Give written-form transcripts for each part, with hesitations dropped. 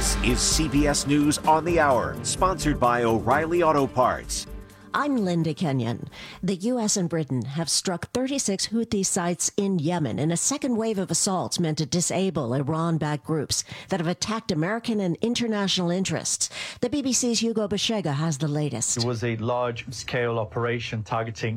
This is CBS News on the Hour, sponsored by O'Reilly Auto Parts. I'm Linda Kenyon. The U.S. and Britain have struck 36 Houthi sites in Yemen in a second wave of assaults meant to disable Iran-backed groups that have attacked American and international interests. The BBC's Hugo Bashega has the latest. It was a large-scale operation targeting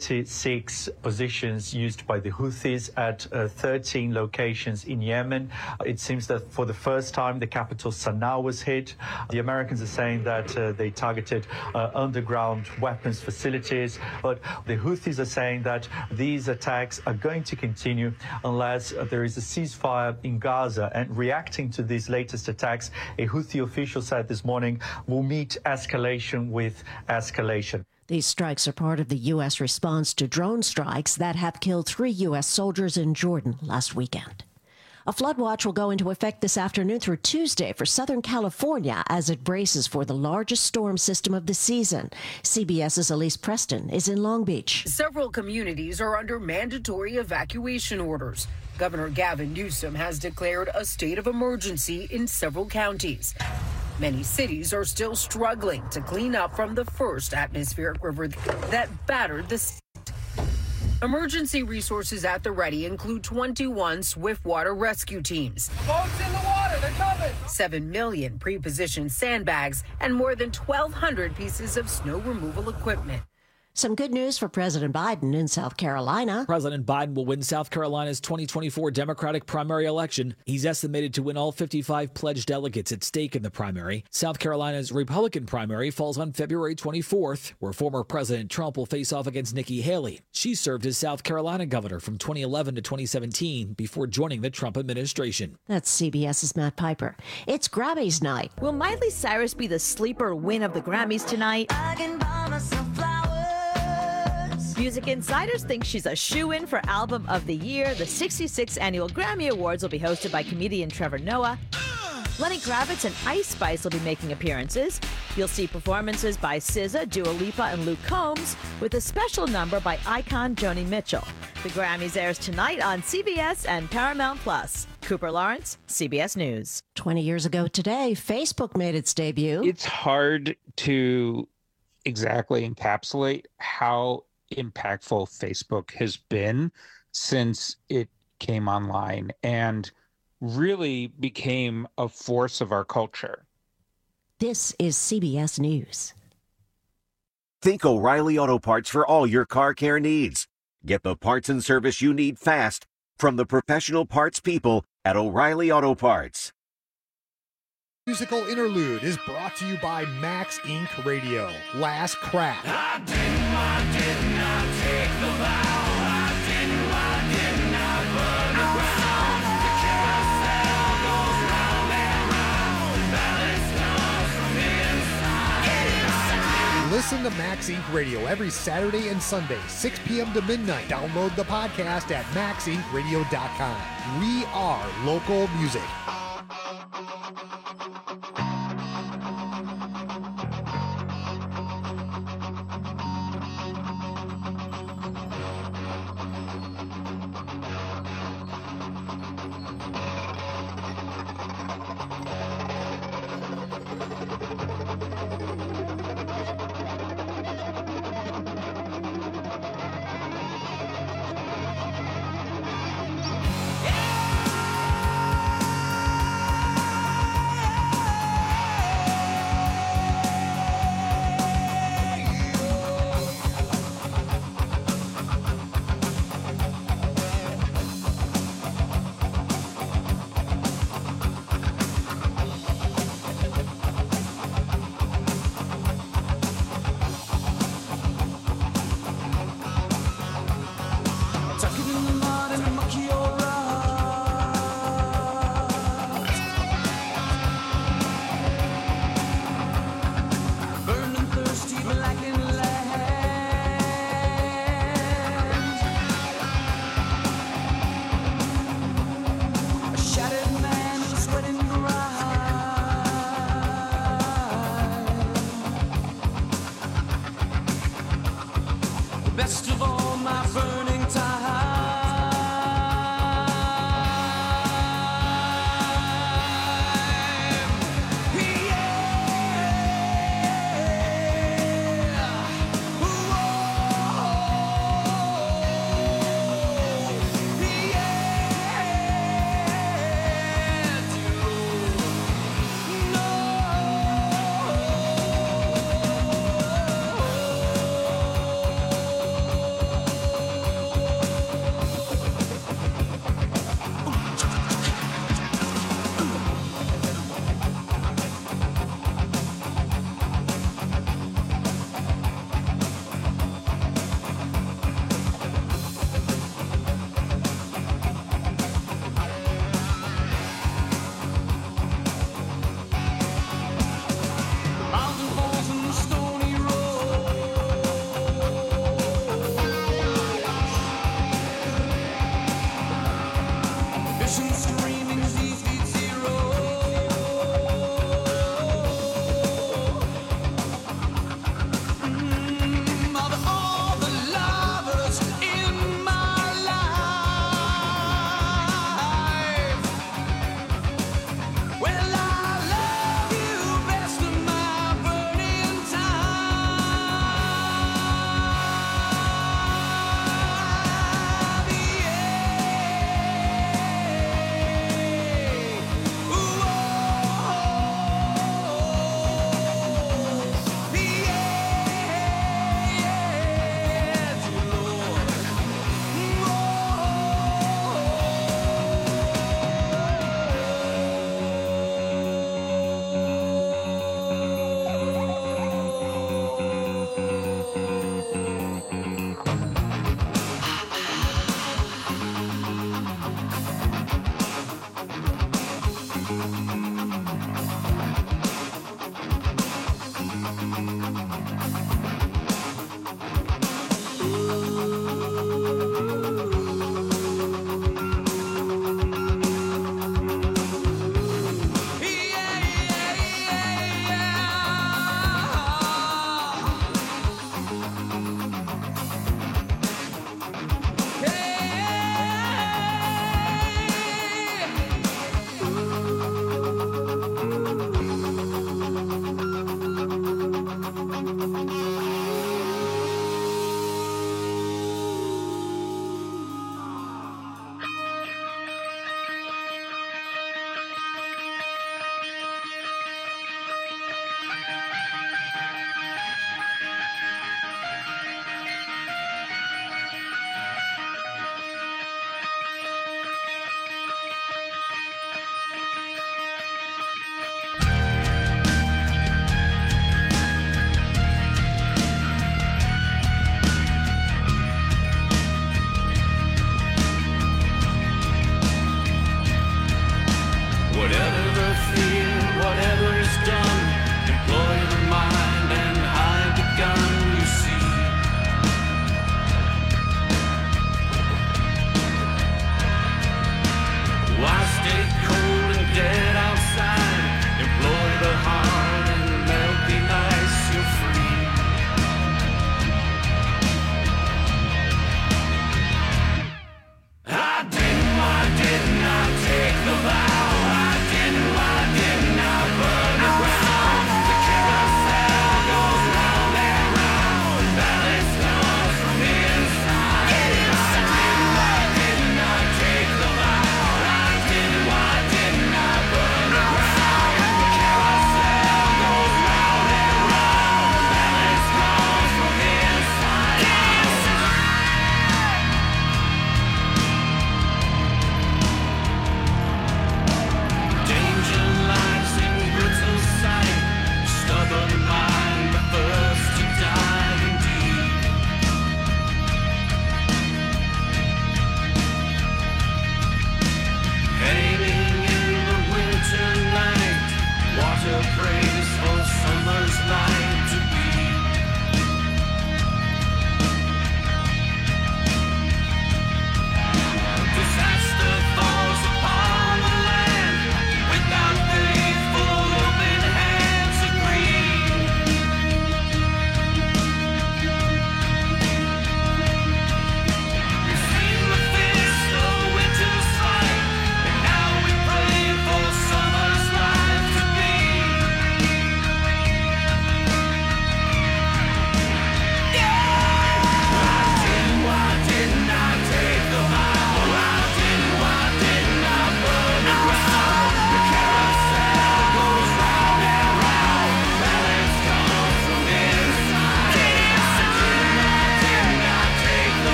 36 positions used by the Houthis at 13 locations in Yemen. It seems that for the first time, the capital Sana'a was hit. The Americans are saying that they targeted underground weapons facilities, but the Houthis are saying that these attacks are going to continue unless there is a ceasefire in Gaza. And reacting to these latest attacks, a Houthi official said this morning, we'll meet escalation with escalation. These strikes are part of the U.S. response to drone strikes that have killed 3 U.S. soldiers in Jordan last weekend. A flood watch will go into effect this afternoon through Tuesday for Southern California as it braces for the largest storm system of the season. CBS's Elise Preston is in Long Beach. Several communities are under mandatory evacuation orders. Governor Gavin Newsom has declared a state of emergency in several counties. Many cities are still struggling to clean up from the first atmospheric river that battered the state. Emergency resources at the ready include 21 swiftwater rescue teams. Folks in the water, they're coming. 7 million pre-positioned sandbags and more than 1,200 pieces of snow removal equipment. Some good news for President Biden in South Carolina. President Biden will win South Carolina's 2024 Democratic primary election. He's estimated to win all 55 pledged delegates at stake in the primary. South Carolina's Republican primary falls on February 24th, where former President Trump will face off against Nikki Haley. She served as South Carolina governor from 2011 to 2017 before joining the Trump administration. That's CBS's Matt Piper. It's Grammys night. Will Miley Cyrus be the sleeper win of the Grammys tonight? I can buy myself flowers. Music insiders think she's a shoo-in for Album of the Year. The 66th Annual Grammy Awards will be hosted by comedian Trevor Noah. Lenny Kravitz and Ice Spice will be making appearances. You'll see performances by SZA, Dua Lipa, and Luke Combs, with a special number by icon Joni Mitchell. The Grammys airs tonight on CBS and Paramount+. Cooper Lawrence, CBS News. 20 years ago today, Facebook made its debut. It's hard to exactly encapsulate how impactful Facebook has been since it came online and really became a force of our culture. This is CBS News. Think O'Reilly Auto Parts for all your car care needs. Get the parts and service you need fast from the professional parts people at O'Reilly Auto Parts. Musical interlude is brought to you by Max Inc. Radio. Last Crack. I did not take the vow. I did not burn the ground. The carousel goes round and round. Balance comes from inside. Listen to Max Inc. Radio every Saturday and Sunday, 6 p.m. to midnight. Download the podcast at maxincradio.com. We are local music. Best of all my burning time.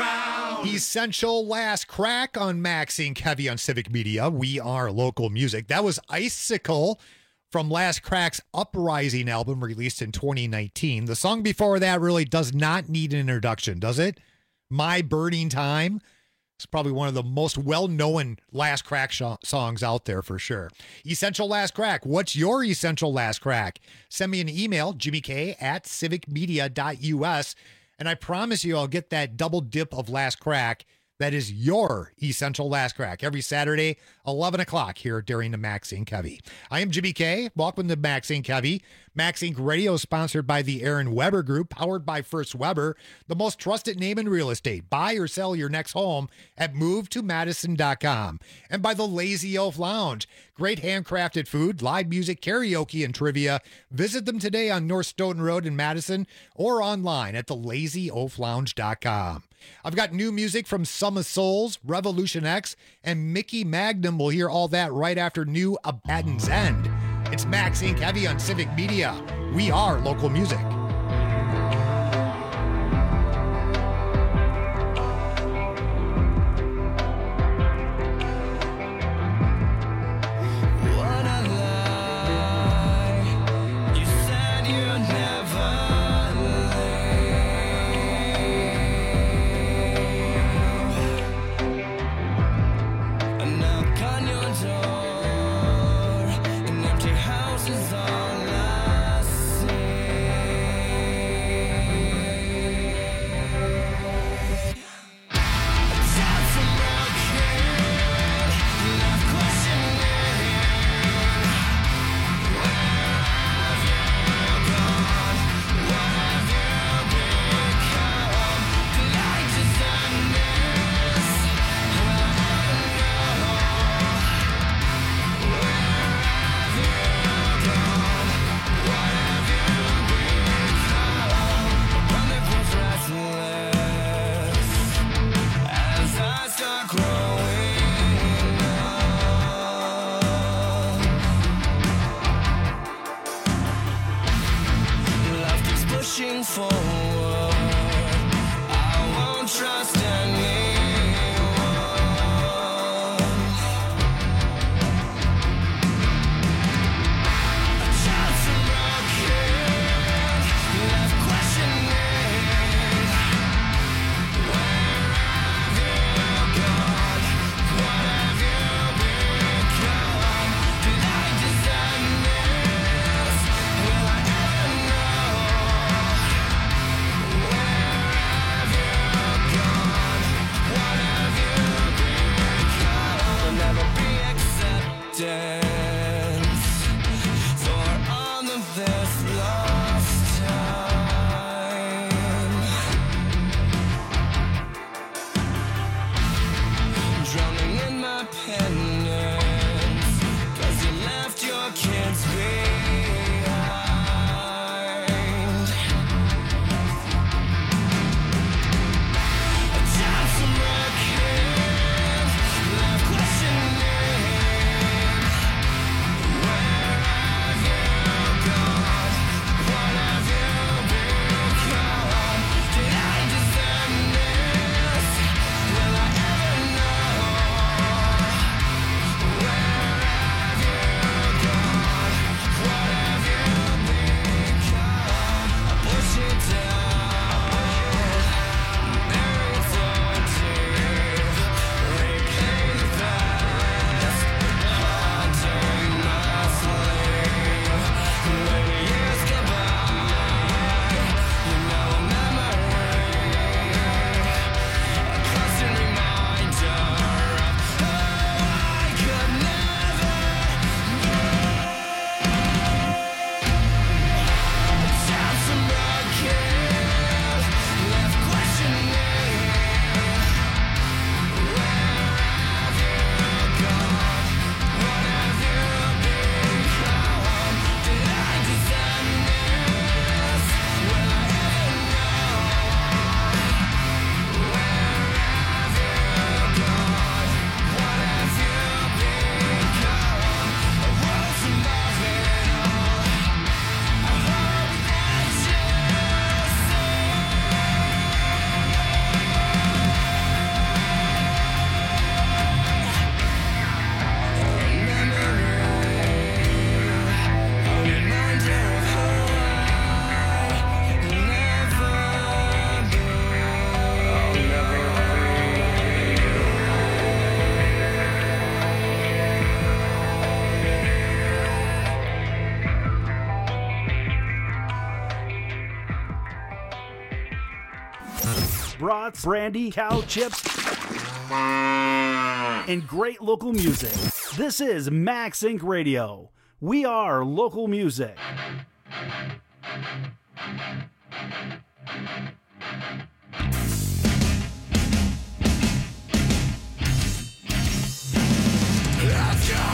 ground. Essential Last Crack on Max Inc. Heavy on Civic Media. We are local music. That was Icicle from Last Crack's Uprising album released in 2019. The song before that really does not need an introduction, does it? My Burning Time. It's probably one of the most well-known Last Crack songs out there for sure. Essential Last Crack. What's your Essential Last Crack? Send me an email, jimmyk@civicmedia.us, and I promise you I'll get that double dip of Last Crack. That is your Essential Last Crack every Saturday, 11 o'clock here during the Max Inc. Heavy. I am Jimmy K. Welcome to Max Inc. Heavy. Max Inc. Radio is sponsored by the Aaron Weber Group, powered by First Weber, the most trusted name in real estate. Buy or sell your next home at movetomadison.com. And by the Lazy Oaf Lounge. Great handcrafted food, live music, karaoke, and trivia. Visit them today on North Stoughton Road in Madison or online at thelazyOafLounge.com. I've got new music from Sum of Souls, Revolution X, and Mickey Magnum. We'll hear all that right after New Abaddon's End. It's Max Inc. Heavy on Civic Media. We are local music. Empty house is all I see. brats, brandy, cow chips, and great local music. This is Max Inc. Radio. We are local music. Let's go!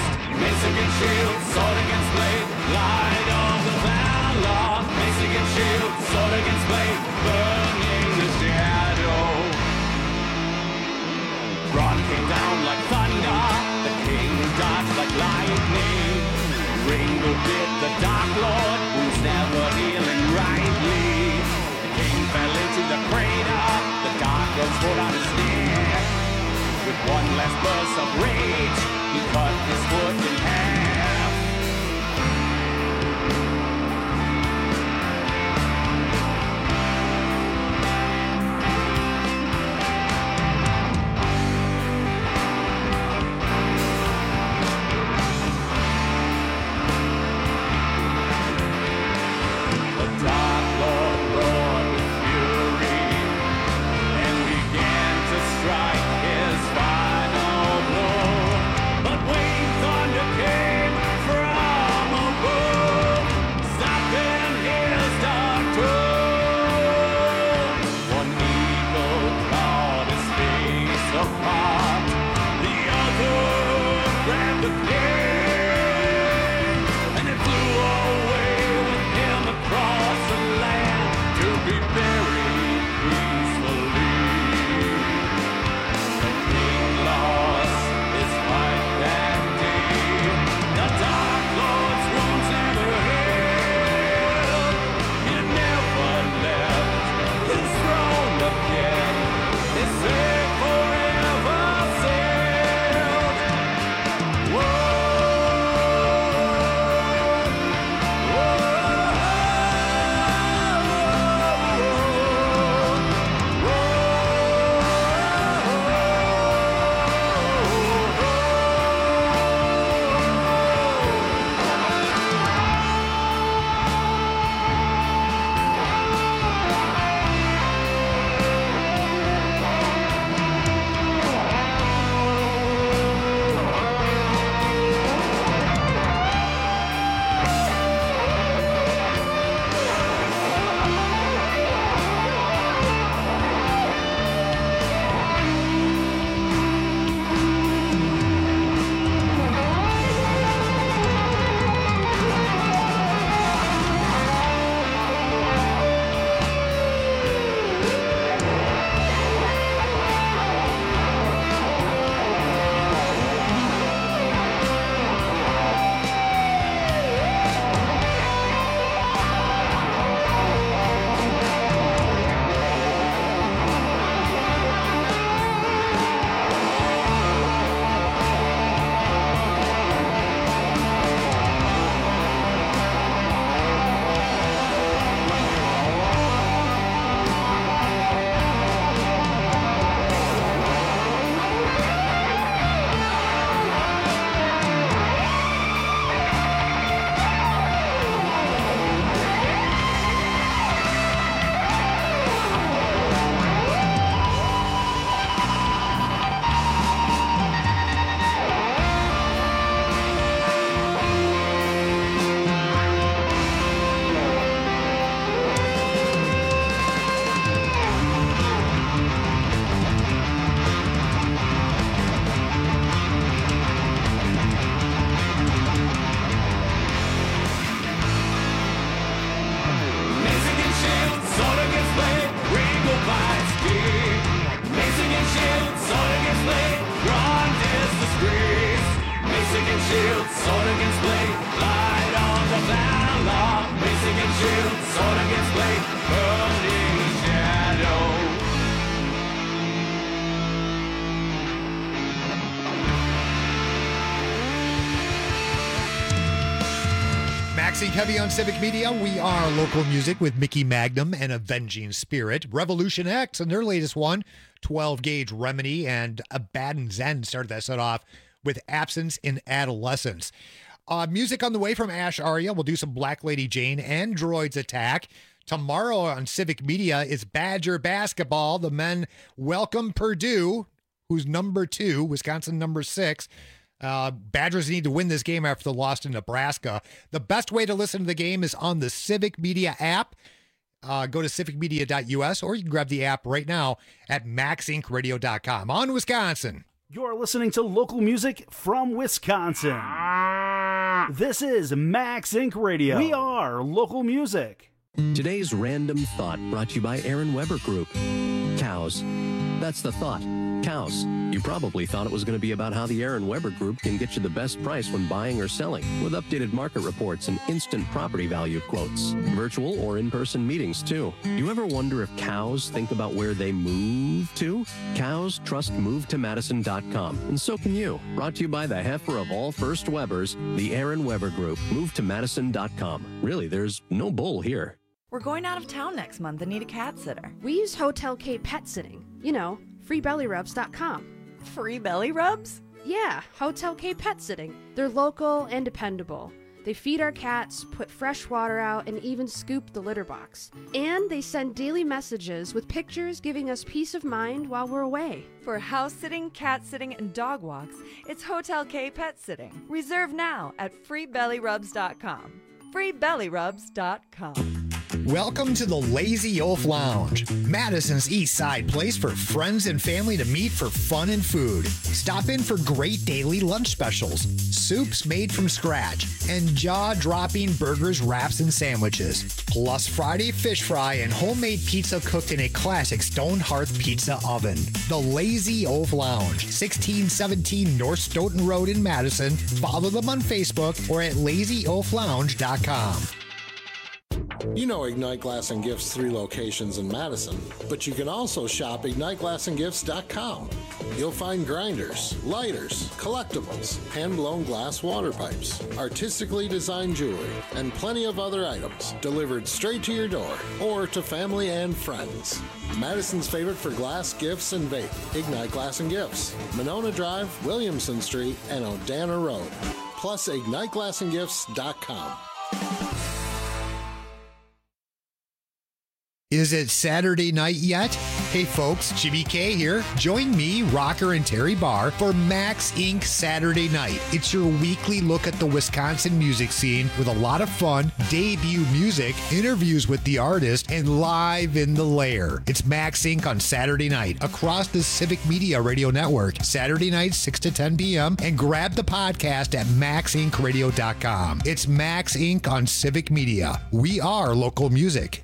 Shield, sword against blade, light of the valor, Mexican shield. blade, burning the shadow. Ron came down like thunder, the king dodged like lightning. Ringo bit the Dark Lord, who's never healing rightly. The king fell into the crater, the Dark Lord swore on his neck. With one last burst of rage, he cut his foot in half. The Dark Lord roared with fury and began to strike his final blow. But when thunder came from above, stopping his dark throne. One eagle clawed his face apart, the other grabbed the king, and it flew away with him across the land to be buried peacefully. The king lost his fight that day. The Dark Lord's wounds never healed. He never left his throne again. His slave forever sailed. Shield, sword against blade, light on the valor. Mace against shield, sword against blade, burning shadow. Maxing Heavy on Civic Media. We are local music with Mickey Magnum and Avenging Spirit. Revolution X and their latest one, 12 Gauge Remedy, and Abaddon Zen started that set off with Absence in Adolescence. Music on the way from Ash Arya. We'll do some Black Lady Jane and Droids Attack. Tomorrow on Civic Media is Badger Basketball. The men welcome Purdue, who's number 2, Wisconsin number 6. Badgers need to win this game after the loss to Nebraska. The best way to listen to the game is on the Civic Media app. Go to civicmedia.us, or you can grab the app right now at maxincradio.com. On Wisconsin. You're listening to local music from Wisconsin. This is Max Inc. Radio. We are local music. Today's Random Thought brought to you by Aaron Weber Group. Cows. That's the thought. Cows. You probably thought it was going to be about how the Aaron Weber Group can get you the best price when buying or selling, with updated market reports and instant property value quotes. Virtual or in-person meetings, too. You ever wonder if cows think about where they move to? Cows trust MoveToMadison.com, and so can you. Brought to you by the heifer of all First Webers, the Aaron Weber Group. MoveToMadison.com. Really, there's no bull here. We're going out of town next month and need a cat sitter. We use Hotel K Pet Sitting. You know, freebellyrubs.com. Free belly rubs? Yeah, Hotel K Pet Sitting. They're local and dependable. They feed our cats, put fresh water out, and even scoop the litter box. And they send daily messages with pictures giving us peace of mind while we're away. For house sitting, cat sitting, and dog walks, it's Hotel K Pet Sitting. Reserve now at freebellyrubs.com. freebellyrubs.com. Welcome to the Lazy Oaf Lounge, Madison's East Side place for friends and family to meet for fun and food. Stop in for great daily lunch specials, soups made from scratch, and jaw-dropping burgers, wraps, and sandwiches. Plus Friday fish fry and homemade pizza cooked in a classic stone hearth pizza oven. The Lazy Oaf Lounge, 1617 North Stoughton Road in Madison. Follow them on Facebook or at lazyoaflounge.com. You know Ignite Glass and Gifts 3 locations in Madison, but you can also shop IgniteGlassandGifts.com. You'll find grinders, lighters, collectibles, hand-blown glass water pipes, artistically designed jewelry, and plenty of other items delivered straight to your door or to family and friends. Madison's favorite for glass, gifts, and vape, Ignite Glass and Gifts, Monona Drive, Williamson Street, and Odana Road. Plus IgniteGlassandGifts.com. Is it Saturday night yet? Hey folks, Jimmy K here. Join me, Rocker, and Terry Barr for Max Inc. Saturday Night. It's your weekly look at the Wisconsin music scene with a lot of fun, debut music, interviews with the artist, and live in the lair. It's Max Inc. on Saturday night across the Civic Media Radio Network. Saturday night, 6 to 10 p.m. And grab the podcast at maxincradio.com. It's Max Inc. on Civic Media. We are local music.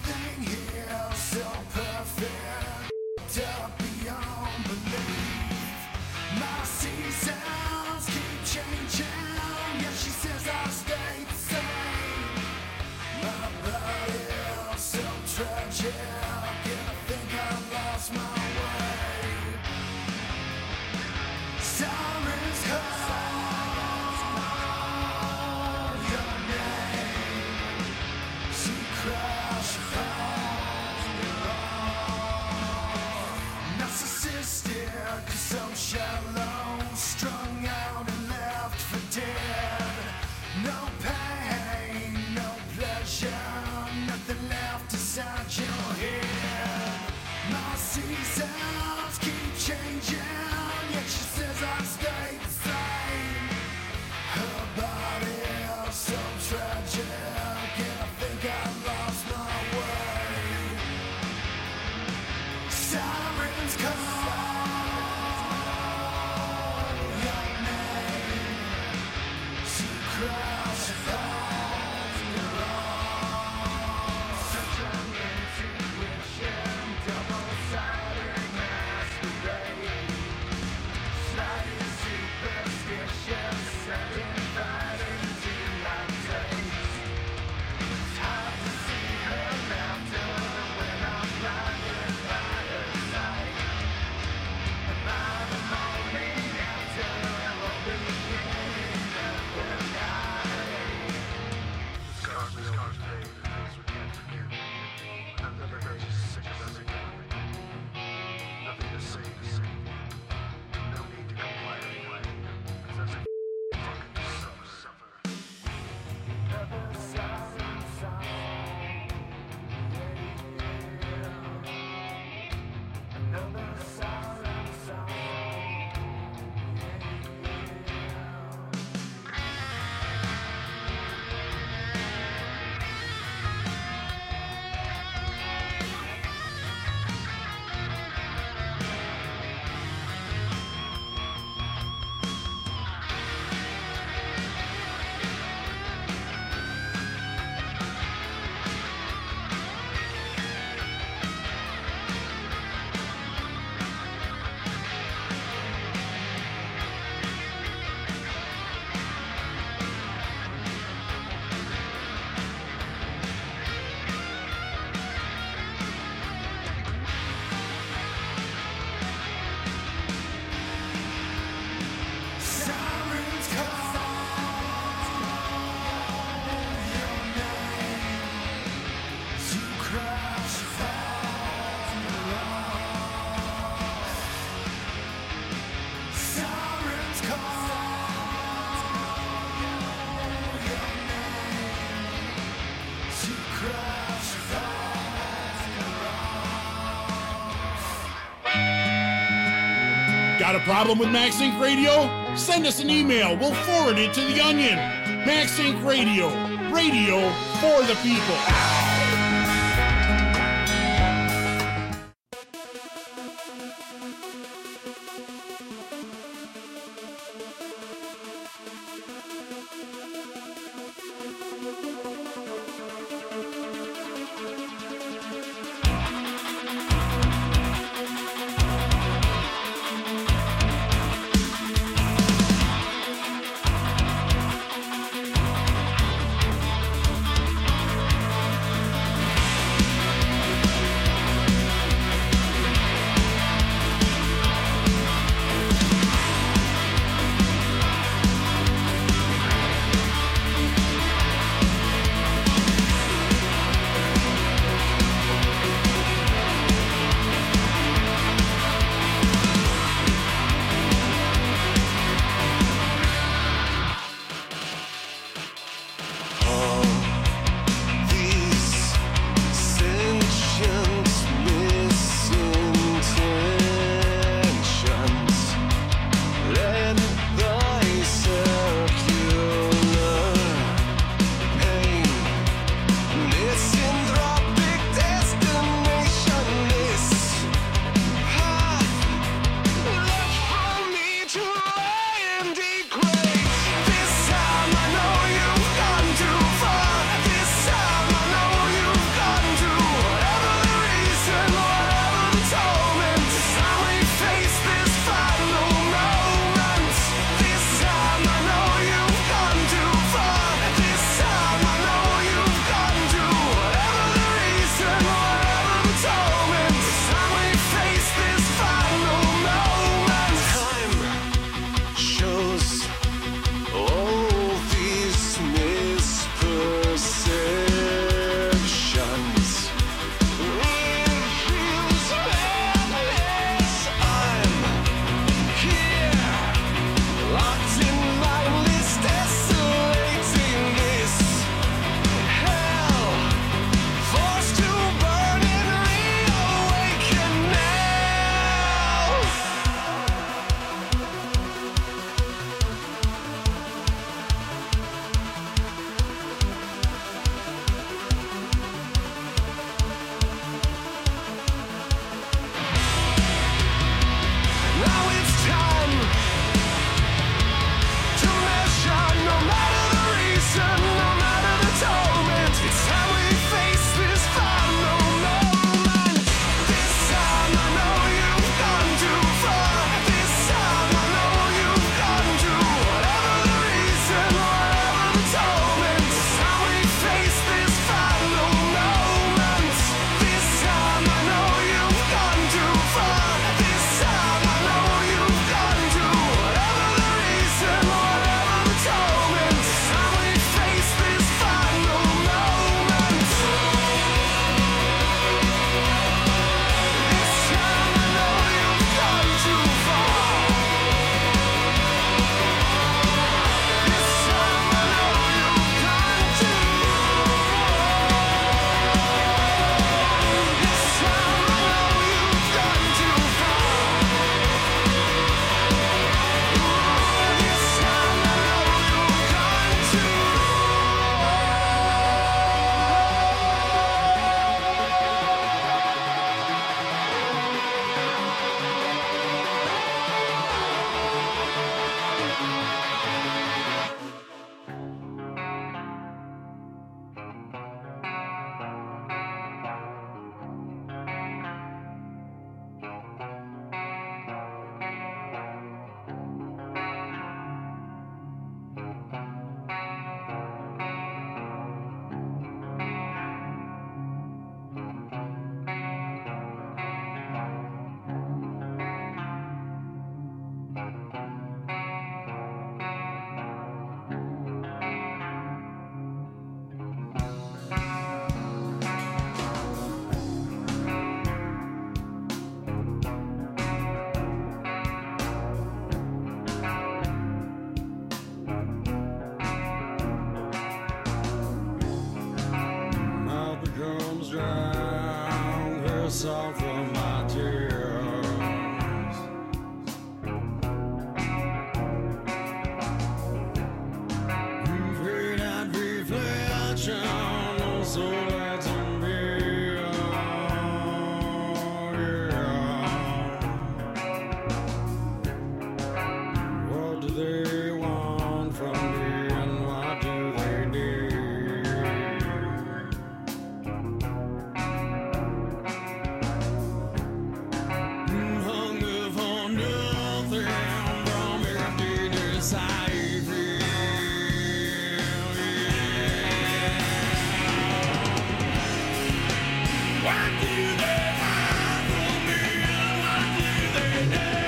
Everything here so perfect, up beyond belief. My seasons keep changing. Yeah, she says I'll stay the same. My body so tragic, and I think I've lost my way. Sirens call your name. She crash upon your own. Narcissistic, so shallow, strung out and left for dead. No pain, no pleasure, nothing left inside your head. My seasons keep changing, yet she says I stay the same. Her body so tragic, and I think I've lost my way. Sirens call your name. She cries upon your own. Such an intuition, double-sided masquerade. Slightly superstitious, setting fire into my taste. It's hard to see her laughter when I'm blinded by her sight. Am I the morning after or beginning of the night? The scars fade, the things we can't forget. I've never heard you sick of us again. Nothing to say. No need to comply anyway. 'Cause that's a fucking suffer. Another siren song. Another siren song. Sirens call your name. You crash upon your own. Sirens call your name. You crash upon your own. Got a problem with MaxInc Radio? Send us an email. We'll forward it to The Onion. MaxInc Radio. Radio for the people. the salt from my tears. Fade out reflection, so that's in me. What do they want from me and what do they need? Hunger for nothing from empty desire. What do they want from me and what do they need?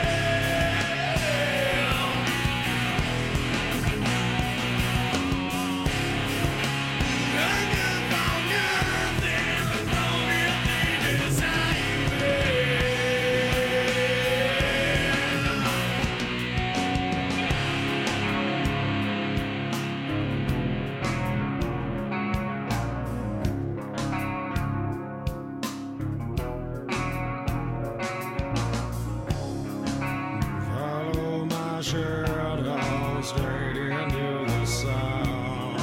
Follow my shadow straight into the sun.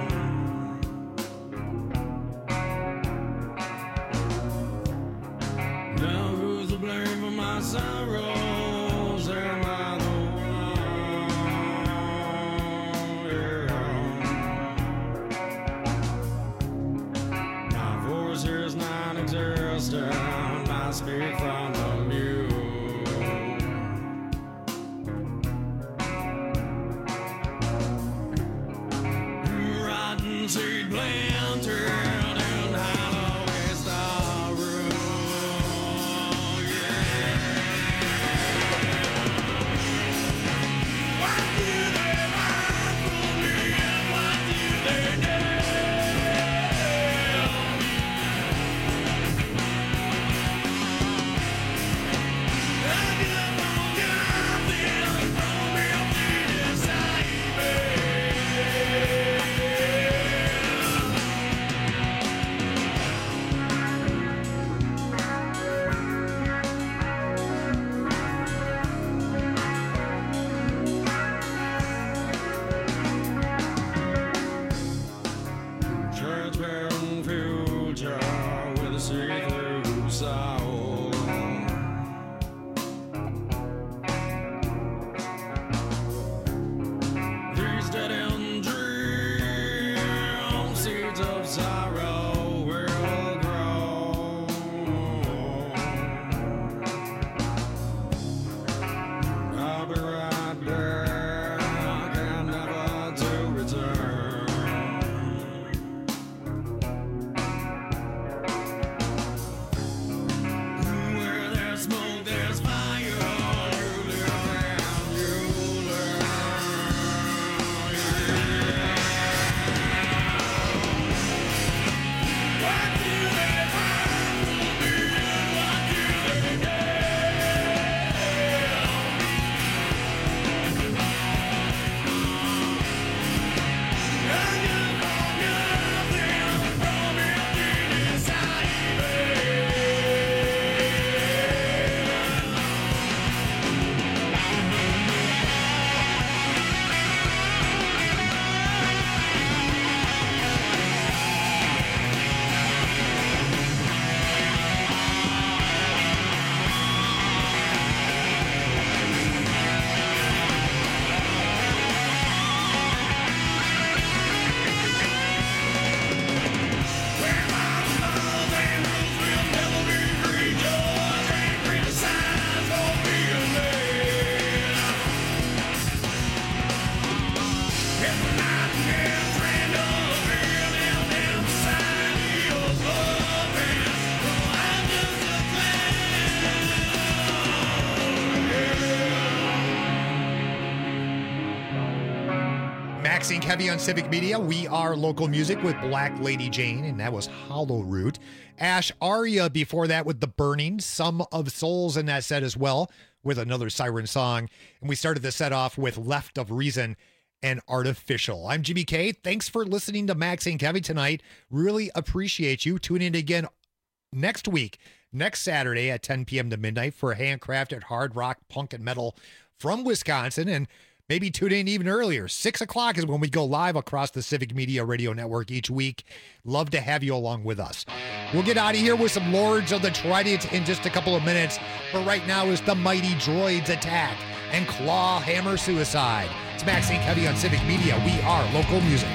Now who's to blame for my sorrows? Am I the one? My voice is non-existent. I speak from the mute. Rotten seed planted in hollow star room. What do they want from me and what do they transparent future with a see-through soul. These dead-end dreams, seeds of sorrow will grow. I'll be right back and never to return. Where there's smoke, there's fire. You live and you learn. What do they want from me and what do they Maxine Kevy on Civic Media. We are local music with Black Lady Jane, and that was Hollow Root. Ash Arya before that with The Burning, Some of Souls in that set as well, with another Siren song. And we started the set off with Left of Reason and Artificial. I'm Jimmy K. Thanks for listening to Maxine Kevy tonight. Really appreciate you. Tune in again next week, next Saturday at 10 p.m. to midnight for handcrafted hard rock, punk, and metal from Wisconsin. And maybe tune in even earlier. 6 o'clock is when we go live across the Civic Media Radio Network each week. Love to have you along with us. We'll get out of here with some Lords of the Trident in just a couple of minutes. But right now is the Mighty Droids Attack and Claw Hammer Suicide. It's Max St. Kevy on Civic Media. We are local music.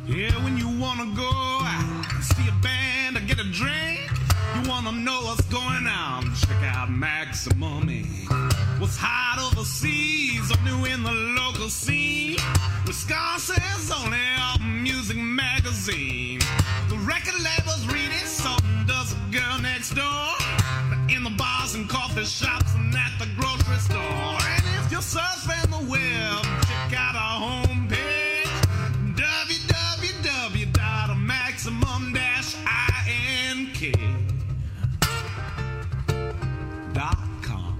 Yeah, when you wanna go out, see a band or get a drink, you wanna know what's going on, check out Maximum Inc. What's hot overseas or new in the local scene, Wisconsin's only music magazine. The record labels read it, so does a girl next door. In the bars and coffee shops and at the grocery store. And if you're surfing the web, check out our homepage, www.maximum-ink.com.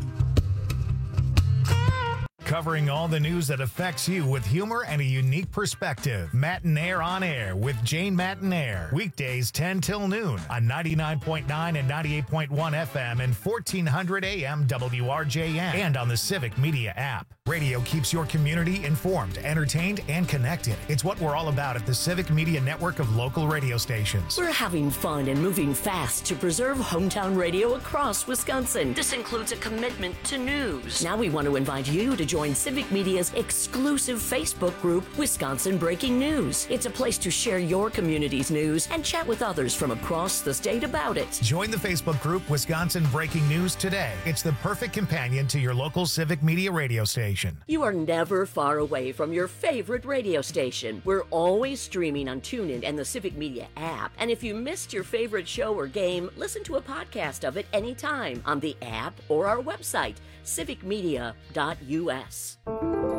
Covering all the news that affects you with humor and a unique perspective. Matinaire on Air with Jane Matinaire. Weekdays 10 till noon on 99.9 and 98.1 FM and 1400 AM WRJN and on the Civic Media app. Radio keeps your community informed, entertained, and connected. It's what we're all about at the Civic Media network of local radio stations. We're having fun and moving fast to preserve hometown radio across Wisconsin. This includes a commitment to news. Now we want to invite you to join Civic Media's exclusive Facebook group, Wisconsin Breaking News. It's a place to share your community's news and chat with others from across the state about it. Join the Facebook group Wisconsin Breaking News today. It's the perfect companion to your local Civic Media radio station. You are never far away from your favorite radio station. We're always streaming on TuneIn and the Civic Media app. And if you missed your favorite show or game, listen to a podcast of it anytime on the app or our website, civicmedia.us.